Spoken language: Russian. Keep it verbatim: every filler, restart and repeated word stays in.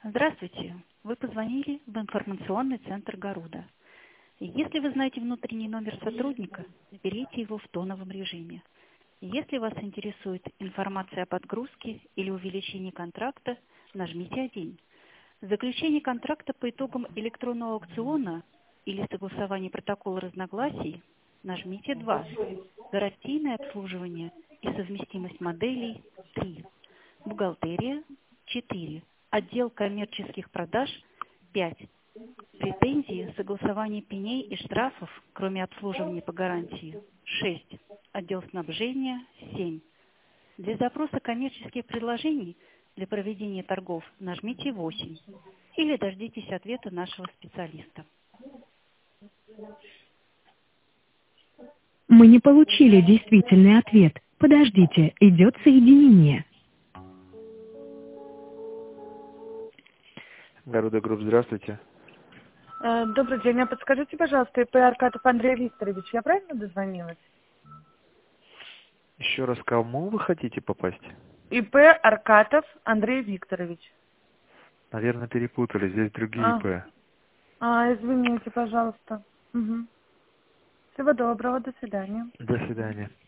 Здравствуйте. Вы позвонили в информационный центр Гаруда. Если вы знаете внутренний номер сотрудника, наберите его в тоновом режиме. Если вас интересует информация о подгрузке или увеличении контракта, нажмите один. Заключение контракта по итогам электронного аукциона или согласование протокола разногласий, нажмите два. Гарантийное обслуживание и совместимость моделей – три. Бухгалтерия – четыре. Отдел коммерческих продаж – пять. Претензии, согласование пеней и штрафов, кроме обслуживания по гарантии – шесть. Отдел снабжения – семь. Для запроса коммерческих предложений для проведения торгов нажмите восемь. Или дождитесь ответа нашего специалиста. Мы не получили действительный ответ. Подождите, идет соединение. Гаруда Групп, здравствуйте. Добрый день. А подскажите, пожалуйста, ИП Аркатов Андрей Викторович, я правильно дозвонилась? Еще раз, к кому вы хотите попасть? ИП Аркатов Андрей Викторович. Наверное, перепутали, здесь другие А, ИП. а извините, пожалуйста. Угу. Всего доброго, до свидания. До свидания.